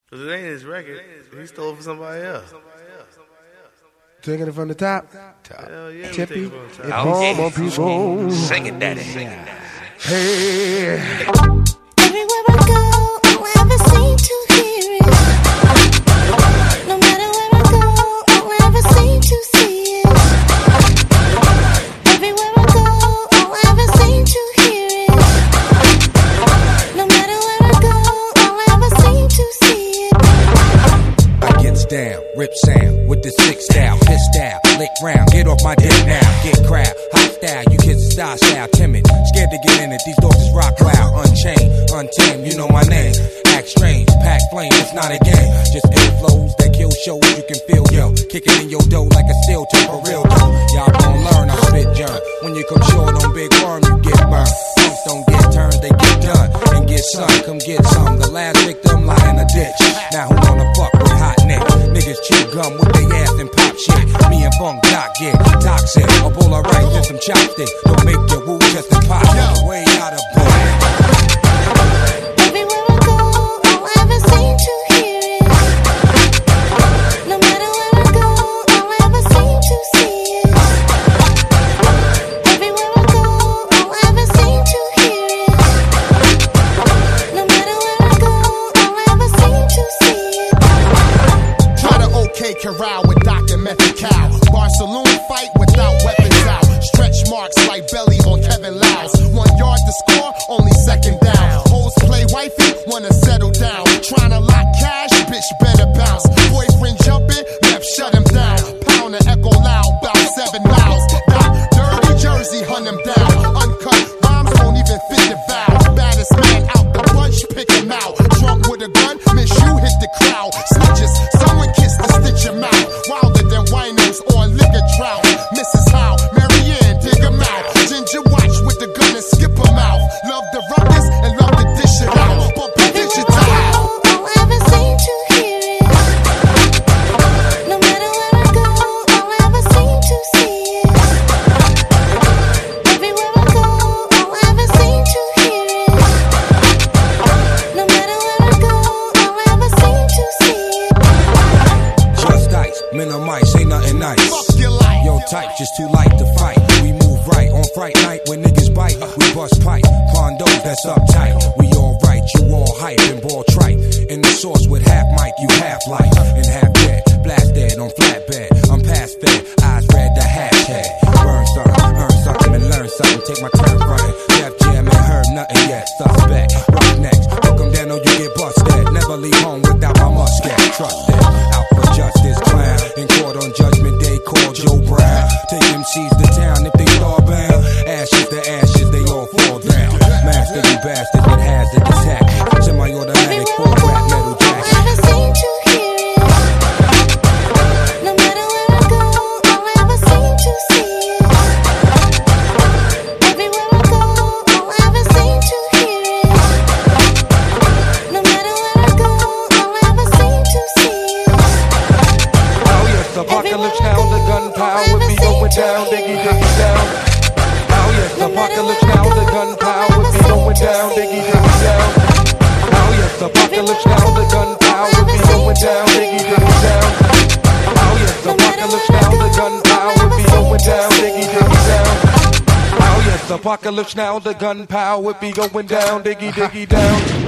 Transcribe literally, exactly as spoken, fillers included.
Cause it ain't his record. He stole it from somebody else. Taking it from the top. Top. Hell yeah, Tippy. we take it from the It top. bomb on people. Sing it, daddy. Sing it. Hey. Everywhere I go, I'll ever seem to hear it. No matter where I go, I'll ever seem to see it. Everywhere I go, I'll ever seem to hear it. No matter where I go, I'll ever seem to see it. I gets down, rip sound with the six style, piss style, lick round, get off my dick now, get crowd, hot style, you kids are style style, timid, scared to get in it, these dogs is rock wild, unchained, untamed, you know my name, act strange, pack flame, it's not a game, just ill flows that kill shows, you can feel, yo, kicking in your dough like a steel toe for real though, y'all gon' learn, I spit germ, when you come short on big worm, you get burned, punks don't get turned, they get done, and get some, come get some, the last victim lie in a ditch, now who wanna fuck with hot neck, niggas chew gum with they ass and pop shit, me and Funk Doc get toxic, a bowl of rice and some chopsticks, don't make your woo just a pop, way out of boy. Everywhere I go, I'll ever seem to hear it. No matter where I go, I'll ever seem to see it. Everywhere I go, I'll ever seem to hear it. No matter where I go, I'll ever seem to see it. Try to OK Corral with Doctor Methical. Barcelona fight without weapons out. Stretch marks like belly on Kevin Lyles. One yard to score, only second down. Hoes play wifey, wanna settle down. Tryna lock cash, bitch better bounce. Boyfriend jumping, left shut him down. Pound and echo loud, about seven miles. Got dirty Jersey, hunt him down. Uncut rhymes won't even fit the vow. Baddest man out the bunch, pick him out. Drunk with a gun, miss you hit the crowd. Snitches, someone kiss to stitch him out. Wilder than winos on liquor drought. Missus Howe, Marianne, dig him out. Ginger watch with the gun and skip him out. Love the ruckus and love to dish it out. Bump the digital. I'll ever seem to hear it. No matter where I go, I'll ever seem to see it. Everywhere I go, I'll ever seem to hear it. No matter where I go, I'll ever seem to see it. Just ice, minimize, ain't nothing nice. Fuck your life. Yo, type, just too light to fight. We move right on fright night when niggas bite. We bust pipe, condos that's uptight. We all right, you all hype and ball trite. In the sauce with half mic, you half life and half dead. Blast dead on flatbed. I'm past fed, eyes red, the hashtag. Burn something, earn something, and learn something. Take my turn frontin'. Def Jam ain't heard nothing yet. Suspect, roughnecks, hook 'em down or you get busted. Never leave home without my musket. Trust it, out for justice, clown. In court on Judgment Day, call Joe Brown. Take M Cs to town if they starbound. Ashes to ashes, they all fall down. Master you bastards with hazardous tactics. Semi-automatic full rap metal jacket. I'll ever seem to hear it. No matter where I go, I'll ever seem to see it. Everywhere I go, I'll ever seem to hear it. No matter where I go, I'll ever seem to see it. Oh yes, apocalypse now, the gunpowder be going down, diggy diggy down. Oh yes, apocalypse now, the gunpowder be going down, diggy diggy down. Oh yes, apocalypse now, the gunpowder be going down, diggy diggy down. Oh yes, apocalypse now, the gunpowder be going down, diggy diggy down. Oh yes, apocalypse now, the gunpowder be going down, diggy diggy down.